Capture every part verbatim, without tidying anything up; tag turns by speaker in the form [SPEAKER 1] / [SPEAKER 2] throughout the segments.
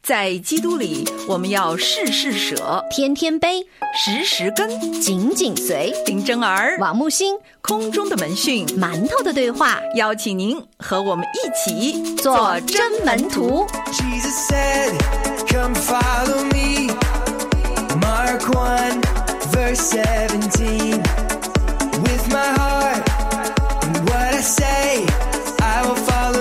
[SPEAKER 1] 在基督里，我们要事事舍，
[SPEAKER 2] 天天悲，
[SPEAKER 1] 时时跟，
[SPEAKER 2] 紧紧随。
[SPEAKER 1] 林真儿、
[SPEAKER 2] 王木星，
[SPEAKER 1] 空中的门讯，
[SPEAKER 2] 馒头的对话，
[SPEAKER 1] 邀请您和我们一起
[SPEAKER 2] 做真门徒。
[SPEAKER 3] Jesus said, come follow me. Mark one, verse seventeen. With my heart and what I say, I will follow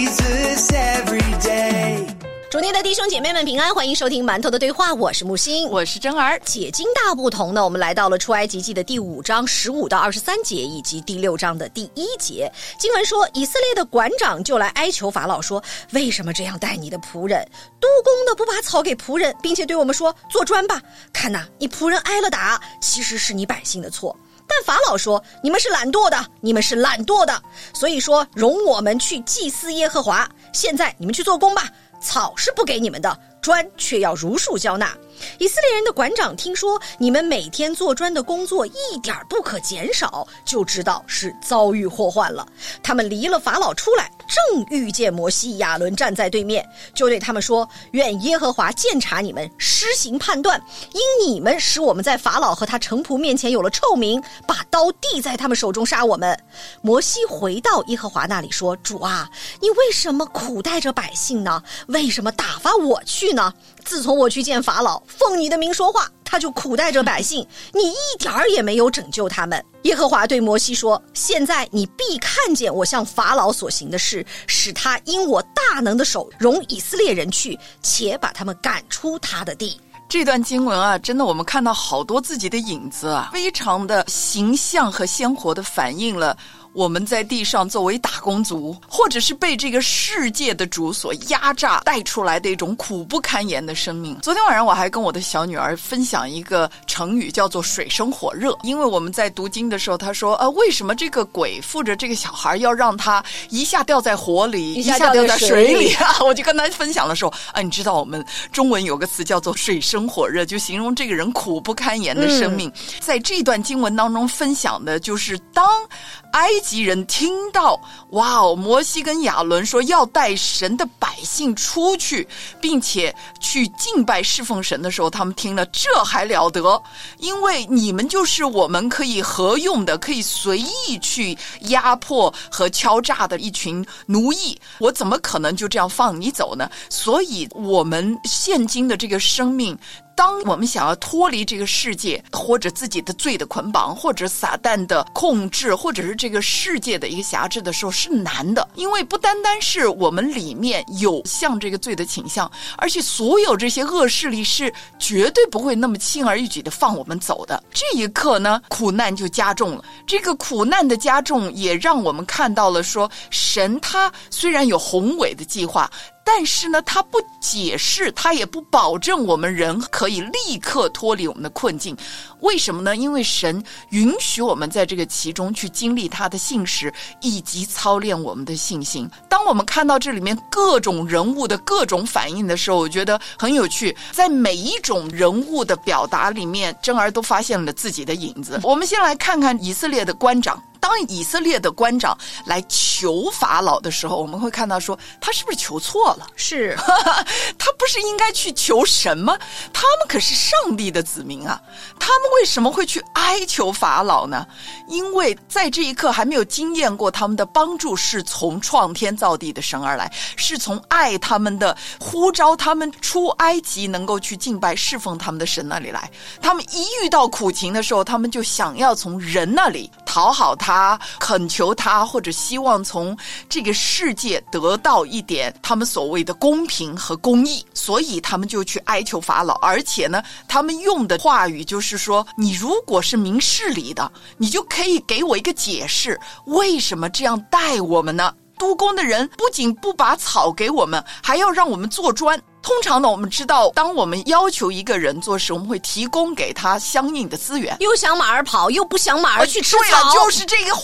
[SPEAKER 3] Jesus every day.
[SPEAKER 2] 主内的弟兄姐妹们平安，欢迎收听馒头的对话，我是木星，
[SPEAKER 1] 我是真儿。
[SPEAKER 2] 解经大不同呢，我们来到了出埃及记的第五章十五到二十三节，以及第六章的第一节。经文说，以色列的馆长就来哀求法老说，为什么这样待你的仆人？督工的不把草给仆人，并且对我们说，做砖吧。看哪，你仆人挨了打，其实是你百姓的错。但法老说，你们是懒惰的，你们是懒惰的，所以说容我们去祭祀耶和华。现在你们去做工吧，草是不给你们的，砖却要如数交纳。以色列人的馆长听说你们每天做砖的工作一点不可减少，就知道是遭遇祸患了。他们离了法老出来，正遇见摩西、亚伦站在对面，就对他们说，愿耶和华鉴察你们，施行判断，因你们使我们在法老和他臣仆面前有了臭名，把刀递在他们手中杀我们。摩西回到耶和华那里说，主啊，你为什么苦待着百姓呢？为什么打发我去呢？自从我去见法老，奉你的名说话，他就苦待着百姓，你一点儿也没有拯救他们。耶和华对摩西说，现在你必看见我向法老所行的事，使他因我大能的手容以色列人去，且把他们赶出他的地。
[SPEAKER 1] 这段经文啊，真的我们看到好多自己的影子啊，非常的形象和鲜活的反映了我们在地上作为打工族，或者是被这个世界的主所压榨带出来的一种苦不堪言的生命。昨天晚上我还跟我的小女儿分享一个成语，叫做水深火热。因为我们在读经的时候，她说呃，为什么这个鬼附着这个小孩要让他一下掉在火里，一下掉在水里啊？我就跟她分享的时候啊，你知道我们中文有个词叫做水深火热，就形容这个人苦不堪言的生命。嗯、在这段经文当中分享的就是当埃及人听到哇哦，摩西跟亚伦说要带神的百姓出去，并且去敬拜侍奉神的时候，他们听了这还了得，因为你们就是我们可以合用的，可以随意去压迫和敲诈的一群奴役，我怎么可能就这样放你走呢？所以我们现今的这个生命，当我们想要脱离这个世界，或者自己的罪的捆绑，或者撒旦的控制，或者是这个世界的一个辖制的时候，是难的。因为不单单是我们里面有像这个罪的倾向，而且所有这些恶势力是绝对不会那么轻而易举的放我们走的。这一刻呢，苦难就加重了。这个苦难的加重也让我们看到了说，神他虽然有宏伟的计划，但是呢，他不解释，他也不保证我们人可以立刻脱离我们的困境。为什么呢？因为神允许我们在这个其中去经历他的信实，以及操练我们的信心。当我们看到这里面各种人物的各种反应的时候，我觉得很有趣。在每一种人物的表达里面，真儿都发现了自己的影子。我们先来看看以色列的官长。当以色列的官长来求法老的时候，我们会看到说，他是不是求错了？
[SPEAKER 2] 是
[SPEAKER 1] 他不是应该去求神吗？他们可是上帝的子民啊，他们为什么会去哀求法老呢？因为在这一刻还没有经验过他们的帮助是从创天造地的神而来，是从爱他们的呼召他们出埃及能够去敬拜侍奉他们的神那里来。他们一遇到苦情的时候，他们就想要从人那里讨好他，恳求他，或者希望从这个世界得到一点他们所谓的公平和公义，所以他们就去哀求法老。而且呢，他们用的话语就是说，你如果是明事理的，你就可以给我一个解释，为什么这样待我们呢？督工的人不仅不把草给我们，还要让我们做砖。通常呢，我们知道当我们要求一个人做事，我们会提供给他相应的资源，
[SPEAKER 2] 又想马儿跑，又不想马儿去吃草。
[SPEAKER 1] 对了，就是这个话。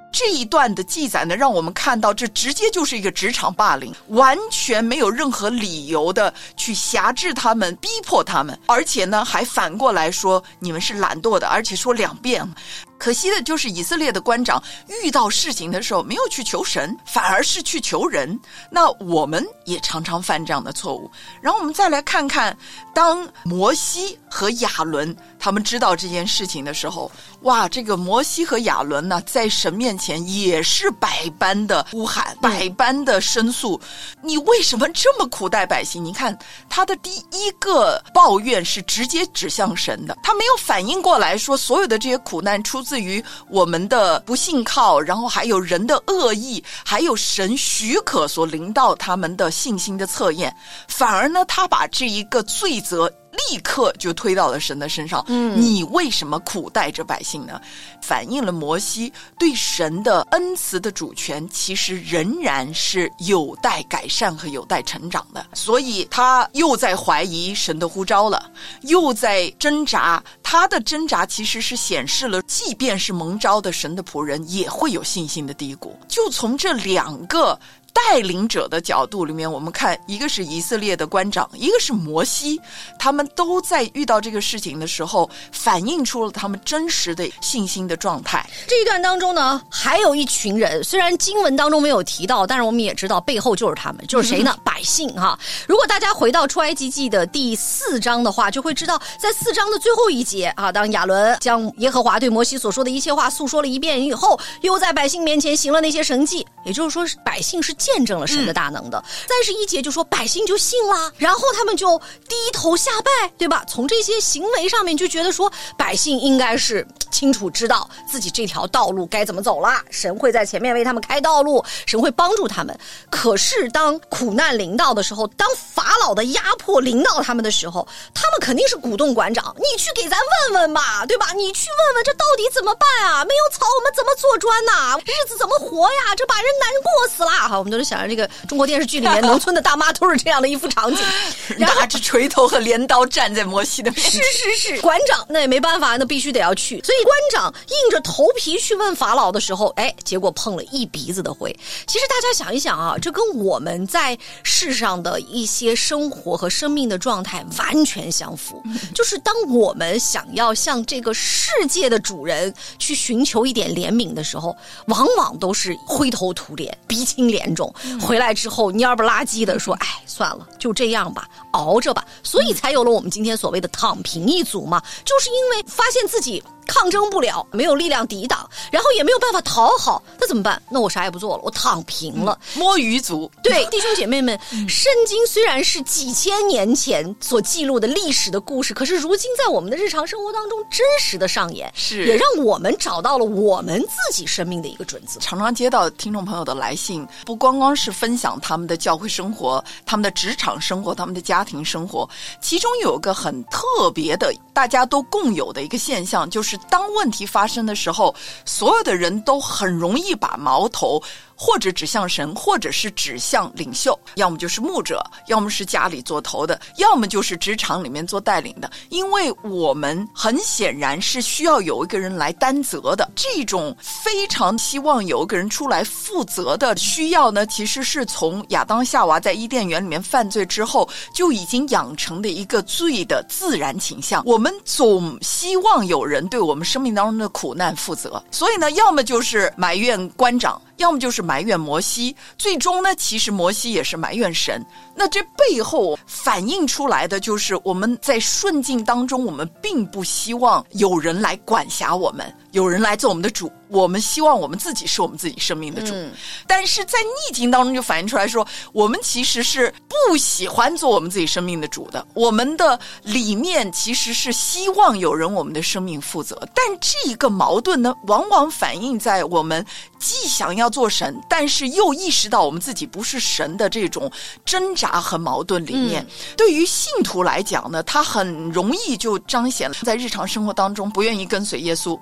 [SPEAKER 1] 这一段的记载呢，让我们看到这直接就是一个职场霸凌，完全没有任何理由的去辖制他们，逼迫他们，而且呢还反过来说你们是懒惰的，而且说两遍。可惜的就是以色列的官长遇到事情的时候没有去求神，反而是去求人。那我们也常常犯这样的错误。然后我们再来看看，当摩西和亚伦他们知道这件事情的时候，哇，这个摩西和亚伦呢，在神面前也是百般的呼喊，百般的申诉，你为什么这么苦待百姓？你看他的第一个抱怨是直接指向神的，他没有反应过来说所有的这些苦难出自于我们的不信靠，然后还有人的恶意，还有神许可所临到他们的信心的测验，反而呢他把这一个罪责立刻就推到了神的身上。嗯，你为什么苦待着百姓呢？反映了摩西对神的恩慈的主权其实仍然是有待改善和有待成长的，所以他又在怀疑神的呼召了，又在挣扎。他的挣扎其实是显示了即便是蒙召的神的仆人也会有信心的低谷。就从这两个带领者的角度里面，我们看一个是以色列的官长，一个是摩西，他们都在遇到这个事情的时候反映出了他们真实的信心的状态。
[SPEAKER 2] 这一段当中呢，还有一群人，虽然经文当中没有提到，但是我们也知道背后就是他们，就是谁呢？嗯、百姓哈。如果大家回到出埃及记的第四章的话，就会知道在四章的最后一节啊，当亚伦将耶和华对摩西所说的一切话诉说了一遍以后，又在百姓面前行了那些神迹，也就是说百姓是见证了神的大能的。三十一节就说百姓就信了，然后他们就低头下拜，对吧？从这些行为上面就觉得说百姓应该是清楚知道自己这条道路该怎么走啦，神会在前面为他们开道路，神会帮助他们。可是当苦难临到的时候，当法老的压迫临到他们的时候，他们肯定是鼓动官长，你去给咱问问吧，对吧？你去问问这到底怎么办啊？没有草我们怎么做砖呐？日子怎么活呀？这把人难过死了。好，我们都是想着这个中国电视剧里面农村的大妈都是这样的一幅场景，
[SPEAKER 1] 拿着锤头和镰刀站在摩西的面前。
[SPEAKER 2] 是是是，馆长那也没办法，那必须得要去。所以馆长硬着头皮去问法老的时候，哎，结果碰了一鼻子的灰。其实大家想一想啊，这跟我们在世上的一些生活和生命的状态完全相符。嗯、就是当我们想要向这个世界的主人去寻求一点怜悯的时候，往往都是灰头土脸、鼻青脸肿，回来之后蔫不拉几的说，哎，算了，就这样吧，熬着吧。所以才有了我们今天所谓的躺平一族嘛，就是因为发现自己抗争不了，没有力量抵挡，然后也没有办法讨好，那怎么办？那我啥也不做了，我躺平了。
[SPEAKER 1] 嗯、摸鱼族。
[SPEAKER 2] 对，弟兄姐妹们，嗯、圣经虽然是几千年前所记录的历史的故事，可是如今在我们的日常生活当中真实的上演，是也让我们找到了我们自己生命的一个准则。
[SPEAKER 1] 常常接到听众朋友的来信，不光光是分享他们的教会生活、他们的职场生活、他们的家庭生活，其中有个很特别的大家都共有的一个现象，就是当问题发生的时候，所有的人都很容易把矛头或者指向神，或者是指向领袖，要么就是牧者，要么是家里做头的，要么就是职场里面做带领的。因为我们很显然是需要有一个人来担责的，这种非常希望有一个人出来负责的需要呢，其实是从亚当夏娃在伊甸园里面犯罪之后就已经养成的一个罪的自然倾向。我们总希望有人对我们生命当中的苦难负责，所以呢，要么就是埋怨官长，要么就是埋怨摩西，最终呢，其实摩西也是埋怨神。那这背后反映出来的就是我们在顺境当中，我们并不希望有人来管辖我们，有人来做我们的主，我们希望我们自己是我们自己生命的主。嗯、但是在逆境当中就反映出来说，我们其实是不喜欢做我们自己生命的主的，我们的里面其实是希望有人我们的生命负责。但这个矛盾呢，往往反映在我们既想要做神，但是又意识到我们自己不是神的这种挣扎和矛盾里面。嗯、对于信徒来讲呢，他很容易就彰显了在日常生活当中不愿意跟随耶稣，不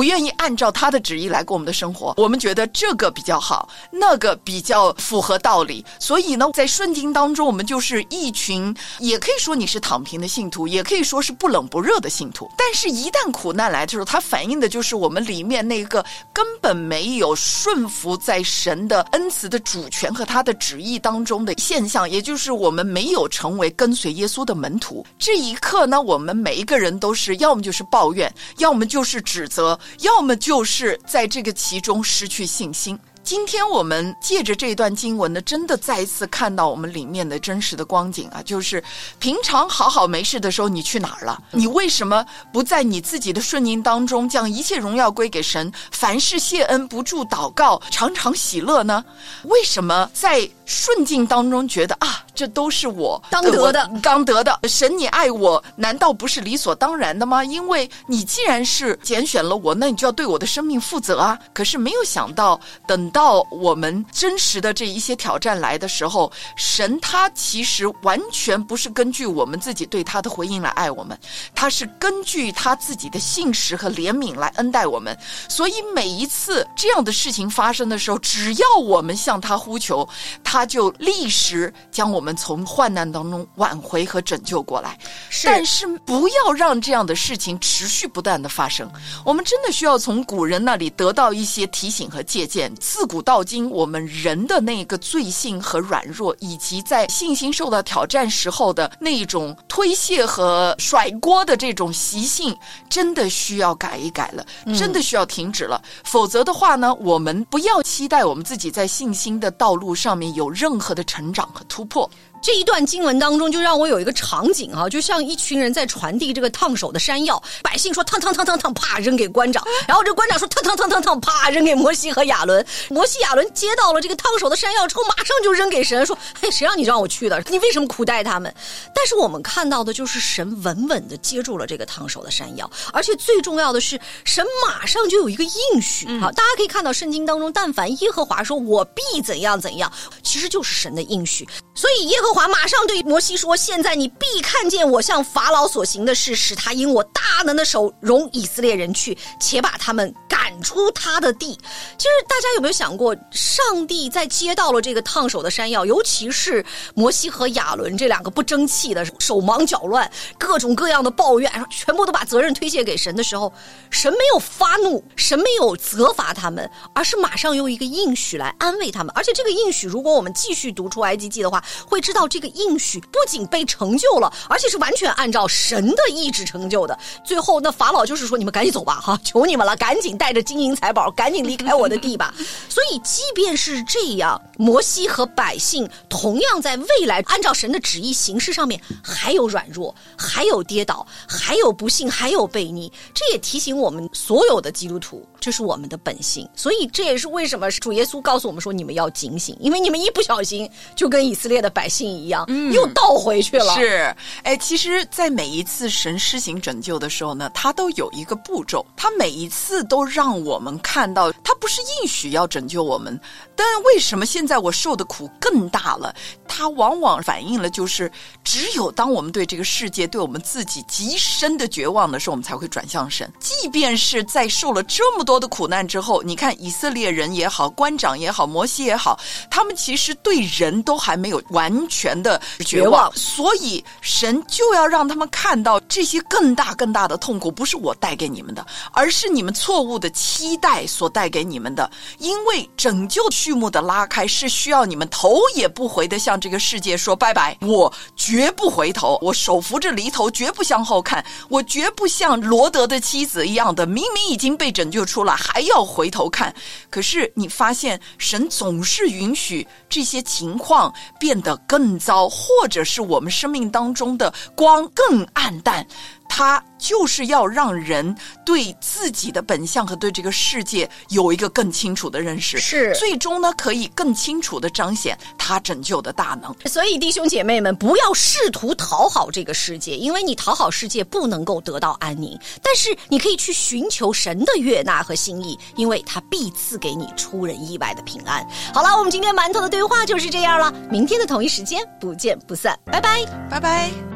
[SPEAKER 1] 愿意按照他的旨意来过我们的生活，我们觉得这个比较好，那个比较符合道理，所以呢在顺境当中我们就是一群，也可以说你是躺平的信徒，也可以说是不冷不热的信徒。但是一旦苦难来的时候，它反映的就是我们里面那个根本没有顺服在神的恩慈的主权和他的旨意当中的现象，也就是我们没有成为跟随耶稣的门徒。这一刻呢，我们每一个人都是要么就是抱怨，要么就是指责，要么就是在这个其中失去信心。今天我们借着这段经文呢，真的再一次看到我们里面的真实的光景啊，就是平常好好没事的时候你去哪儿了？你为什么不在你自己的顺境当中将一切荣耀归给神，凡事谢恩，不住祷告，常常喜乐呢？为什么在顺境当中觉得啊，这都是我
[SPEAKER 2] 当得的
[SPEAKER 1] 刚得的，神你爱我难道不是理所当然的吗？因为你既然是拣选了我，那你就要对我的生命负责啊。可是没有想到，等到我们真实的这一些挑战来的时候，神他其实完全不是根据我们自己对他的回应来爱我们，他是根据他自己的信实和怜悯来恩待我们。所以每一次这样的事情发生的时候，只要我们向他呼求，他就立时将我们从患难当中挽回和拯救过来。
[SPEAKER 2] 是，
[SPEAKER 1] 但是不要让这样的事情持续不断的发生。我们真的需要从古人那里得到一些提醒和借鉴。自古到今，我们人的那个罪性和软弱，以及在信心受到挑战时候的那种推卸和甩锅的这种习性，真的需要改一改了，真的需要停止了。嗯、否则的话呢，我们不要期待我们自己在信心的道路上面有任何的成长和突破。
[SPEAKER 2] 这一段经文当中就让我有一个场景啊，就像一群人在传递这个烫手的山药，百姓说烫烫烫烫烫，啪扔给官长，然后这官长说烫烫烫烫烫，啪扔给摩西和亚伦。摩西亚伦接到了这个烫手的山药之后，马上就扔给神，说嘿，谁让你让我去的，你为什么苦待他们？但是我们看到的就是神稳稳的接住了这个烫手的山药，而且最重要的是神马上就有一个应许。好，大家可以看到圣经当中，但凡耶和华说我必怎样怎样，其实就是神的应许。所以耶和华马上对摩西说，现在你必看见我向法老所行的事，使他因我大能的手容以色列人去，且把他们赶出他的地。其实大家有没有想过，上帝在接到了这个烫手的山药，尤其是摩西和亚伦这两个不争气的，手忙脚乱，各种各样的抱怨，全部都把责任推卸给神的时候，神没有发怒，神没有责罚他们，而是马上用一个应许来安慰他们。而且这个应许，如果我们继续读出埃及记的话，会知道这个应许不仅被成就了，而且是完全按照神的意志成就的。最后那法老就是说，你们赶紧走吧，哈，求你们了，赶紧带着金银财宝赶紧离开我的地吧。所以即便是这样，摩西和百姓同样在未来按照神的旨意行事上面还有软弱，还有跌倒，还有不幸，还有悖逆。这也提醒我们所有的基督徒，这是我们的本性。所以这也是为什么主耶稣告诉我们说，你们要警醒，因为你们一不小心就跟以色列的百姓一样、嗯、又倒回去了。
[SPEAKER 1] 是，哎，其实在每一次神施行拯救的时候呢，他都有一个步骤，他每一次都让我们看到，他不是应许要拯救我们，但为什么现在我受的苦更大了？它往往反映了就是只有当我们对这个世界，对我们自己极深的绝望的时候，我们才会转向神。即便是在受了这么多的苦难之后，你看以色列人也好，官长也好，摩西也好，他们其实对人都还没有完全的绝望，所以神就要让他们看到这些更大更大的痛苦不是我带给你们的，而是你们错误的期待所带给你们的。因为拯救序幕的拉开是需要你们头也不回的向这个世界说拜拜，我绝不回头，我手扶着犁头绝不向后看，我绝不像罗德的妻子一样的明明已经被拯救出来还要回头看。可是你发现神总是允许这些情况变得更糟，或者是我们生命当中的光更暗淡，他就是要让人对自己的本相和对这个世界有一个更清楚的认识，
[SPEAKER 2] 是
[SPEAKER 1] 最终呢可以更清楚的彰显他拯救的大能。
[SPEAKER 2] 所以弟兄姐妹们，不要试图讨好这个世界，因为你讨好世界不能够得到安宁，但是你可以去寻求神的悦纳和心意，因为他必赐给你出人意外的平安。好了，我们今天馒头的对话就是这样了，明天的同一时间不见不散，拜拜，
[SPEAKER 1] 拜拜。